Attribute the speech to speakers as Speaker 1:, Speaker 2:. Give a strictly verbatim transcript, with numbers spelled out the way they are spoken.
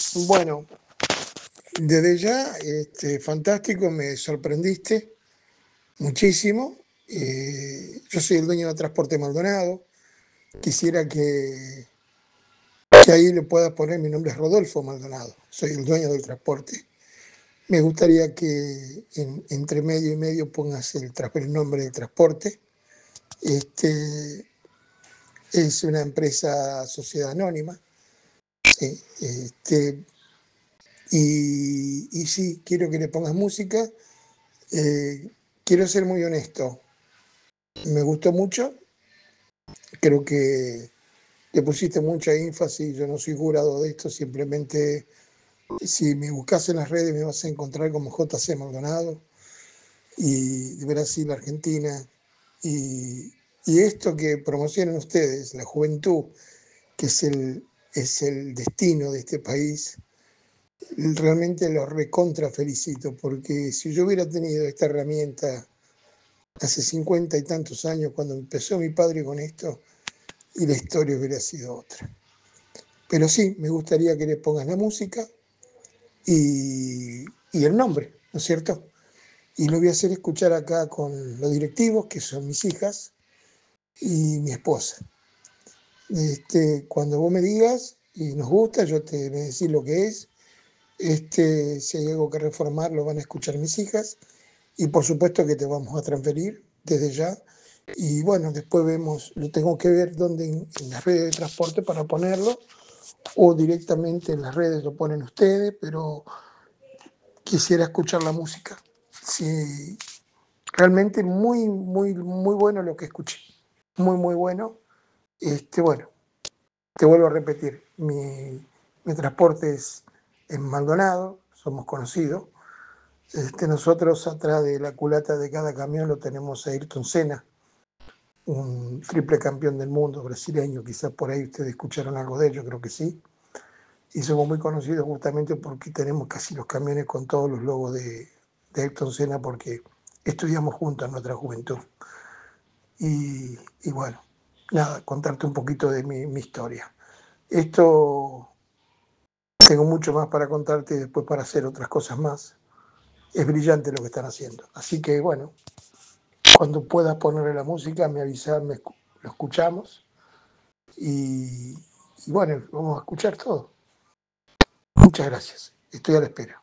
Speaker 1: Bueno, desde ya, este, fantástico, me sorprendiste muchísimo. Eh, yo soy el dueño de Transporte Maldonado. Quisiera que, que ahí le puedas poner, mi nombre es Rodolfo Maldonado, soy el dueño del transporte. Me gustaría que en- entre medio y medio pongas el, tra- el nombre del transporte. Este, es una empresa sociedad anónima, ¿sí? Este, y, y sí, quiero que le pongas música. Eh, quiero ser muy honesto, me gustó mucho, creo que le pusiste mucha énfasis, yo no soy jurado de esto, simplemente si me buscas en las redes me vas a encontrar como J C Maldonado y de Brasil, Argentina, y, y esto que promocionan ustedes, la juventud, que es el, es el destino de este país, realmente lo recontra felicito, porque si yo hubiera tenido esta herramienta hace cincuenta y tantos años, cuando empezó mi padre con esto, y la historia hubiera sido otra. Pero sí, me gustaría que le pongas la música y, y el nombre, ¿no es cierto? Y lo voy a hacer escuchar acá con los directivos, que son mis hijas, y mi esposa. Este, cuando vos me digas y nos gusta, yo te voy a decir lo que es. Este, si hay algo que reformar, lo van a escuchar mis hijas. Y por supuesto que te vamos a transferir desde ya. Y bueno, después vemos, lo tengo que ver dónde en, en las redes de transporte para ponerlo, o directamente en las redes lo ponen ustedes, pero quisiera escuchar la música. Sí, realmente muy, muy, muy bueno lo que escuché. Muy, muy bueno. Este, bueno, te vuelvo a repetir, mi, mi transporte es en Maldonado, somos conocidos. Este, nosotros atrás de la culata de cada camión lo tenemos a Ayrton Senna, un triple campeón del mundo brasileño, quizás por ahí ustedes escucharon algo de ello, creo que sí. Y somos muy conocidos justamente porque tenemos casi los camiones con todos los logos de, de Ayrton Senna, porque estudiamos juntos en nuestra juventud. Y, y bueno, nada, contarte un poquito de mi, mi historia. Esto, tengo mucho más para contarte y después para hacer otras cosas más. Es brillante lo que están haciendo. Así que bueno, cuando puedas ponerle la música, me avisas, me, lo escuchamos y, y bueno, vamos a escuchar todo. Muchas gracias. Estoy a la espera.